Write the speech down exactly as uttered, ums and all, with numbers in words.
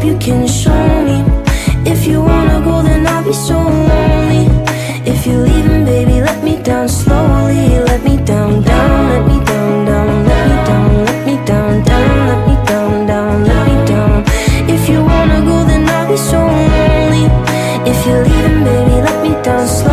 you can show me. If you wanna go, then I'll be so lonely. If you're leaving, baby, let me down slowly. Let me down, down, let me down, down, let me down, let me down, down, let me down, down, let me down. If you wanna go, then I'll be so lonely. If you're leaving, baby, let me down slowly.